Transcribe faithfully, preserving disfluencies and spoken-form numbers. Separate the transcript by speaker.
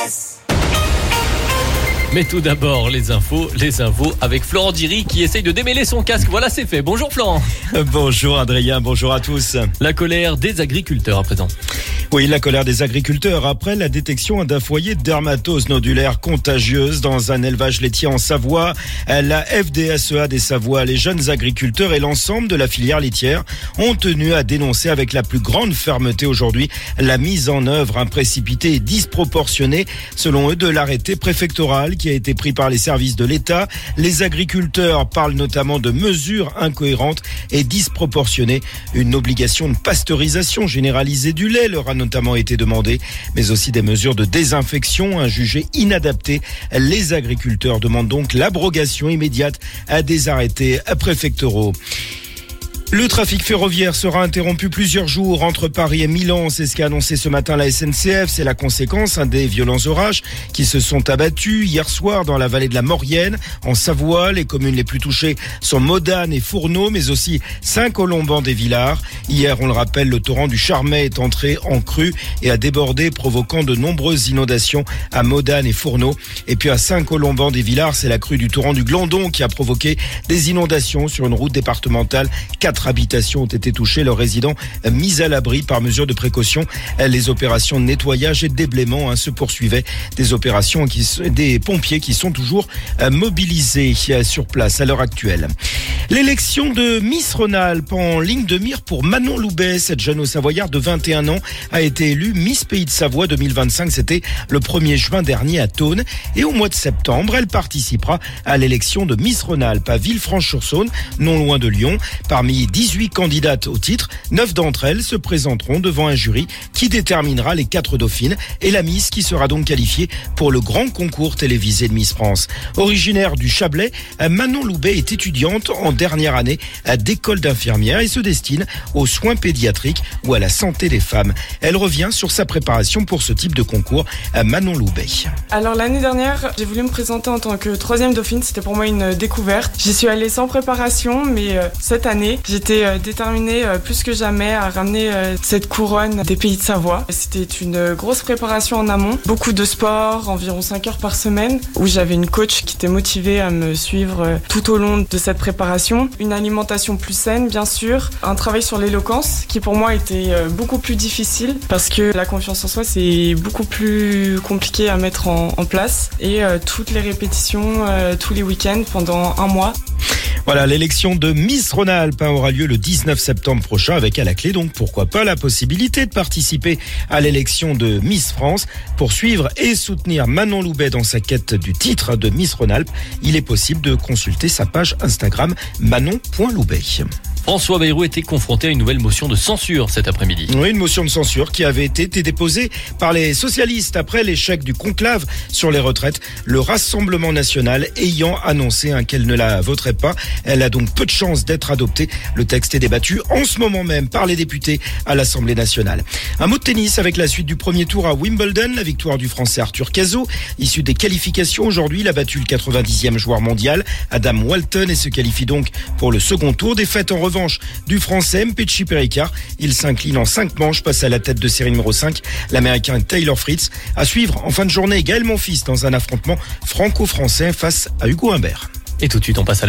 Speaker 1: S.
Speaker 2: Mais tout d'abord, les infos, les infos avec Florent Diry qui essaye de démêler son casque. Voilà, c'est fait. Bonjour Florent.
Speaker 3: Bonjour Adrien, bonjour à tous.
Speaker 2: La colère des agriculteurs à présent.
Speaker 3: Oui, la colère des agriculteurs après la détection d'un foyer de dermatose nodulaire contagieuse dans un élevage laitier en Savoie. La F D S E A des Savoies, les jeunes agriculteurs et l'ensemble de la filière laitière ont tenu à dénoncer avec la plus grande fermeté aujourd'hui la mise en œuvre imprécipitée et disproportionnée, selon eux, de l'arrêté préfectoral qui a été pris par les services de l'État. Les agriculteurs parlent notamment de mesures incohérentes et disproportionnées. Une obligation de pasteurisation généralisée du lait leur a notamment été demandée, mais aussi des mesures de désinfection jugées inadaptées. Les agriculteurs demandent donc l'abrogation immédiate à des arrêtés préfectoraux. Le trafic ferroviaire sera interrompu plusieurs jours entre Paris et Milan. C'est ce qu'a annoncé ce matin la S N C F. C'est la conséquence hein, des violents orages qui se sont abattus hier soir dans la vallée de la Maurienne, en Savoie. Les communes les plus touchées sont Modane et Fourneau, mais aussi Saint-Colomban-des-Villars. Hier, on le rappelle, le torrent du Charmet est entré en crue et a débordé, provoquant de nombreuses inondations à Modane et Fourneau. Et puis à Saint-Colomban-des-Villars, c'est la crue du torrent du Glandon qui a provoqué des inondations sur une route départementale. Quatre habitations ont été touchées, leurs résidents mis à l'abri par mesure de précaution. Les opérations de nettoyage et de déblaiement hein, se poursuivaient. Des opérations qui, des pompiers qui sont toujours mobilisés sur place à l'heure actuelle. L'élection de Miss Rhône-Alpes en ligne de mire pour Manon Loubet. Cette jeune Haut-Savoyarde de vingt et un ans a été élue Miss Pays de Savoie deux mille vingt-cinq. C'était le premier juin dernier à Thônes. Et au mois de septembre, elle participera à l'élection de Miss Rhône-Alpes à Villefranche-sur-Saône, non loin de Lyon. Parmi dix-huit candidates au titre, neuf d'entre elles se présenteront devant un jury qui déterminera les quatre dauphines et la Miss qui sera donc qualifiée pour le grand concours télévisé de Miss France. Originaire du Chablais, Manon Loubet est étudiante en dernière année d'école d'infirmière et se destine aux soins pédiatriques ou à la santé des femmes. Elle revient sur sa préparation pour ce type de concours. Manon Loubet.
Speaker 4: Alors l'année dernière, j'ai voulu me présenter en tant que troisième dauphine. C'était pour moi une découverte. J'y suis allée sans préparation, mais euh, cette année, j'étais euh, déterminée euh, plus que jamais à ramener euh, cette couronne des Pays de Savoie. C'était une grosse préparation en amont, beaucoup de sport, environ cinq heures par semaine, où j'avais une coach qui était motivée à me suivre euh, tout au long de cette préparation. Une alimentation plus saine, bien sûr. Un travail sur l'éloquence, qui pour moi était euh, beaucoup plus difficile, parce que la confiance en soi, c'est beaucoup plus compliqué à mettre en, en place. Et euh, toutes les répétitions, euh, tous les week-ends, pendant un mois.
Speaker 3: Voilà, l'élection de Miss Rhône-Alpes hein, aura lieu le dix-neuf septembre prochain avec à la clé donc pourquoi pas la possibilité de participer à l'élection de Miss France. Pour suivre et soutenir Manon Loubet dans sa quête du titre de Miss Rhône-Alpes, il est possible de consulter sa page Instagram manon point loubet.
Speaker 2: François Bayrou était confronté à une nouvelle motion de censure cet après-midi.
Speaker 3: Oui, une motion de censure qui avait été déposée par les socialistes après l'échec du conclave sur les retraites. Le Rassemblement national ayant annoncé hein, qu'elle ne la voterait pas. Elle a donc peu de chances d'être adoptée. Le texte est débattu en ce moment même par les députés à l'Assemblée nationale. Un mot de tennis avec la suite du premier tour à Wimbledon. La victoire du Français Arthur Cazaux. Issu des qualifications aujourd'hui, il a battu le quatre-vingt-dixième joueur mondial, Adam Walton, et se qualifie donc pour le second tour. Défaite en revanche du Français Mpetshi Perricard. Il s'incline en cinq manches, passe à la tête de série numéro cinq, l'Américain Taylor Fritz. À suivre en fin de journée, Gaël Monfils dans un affrontement franco-français face à Hugo Humbert.
Speaker 2: Et tout de suite, on passe à la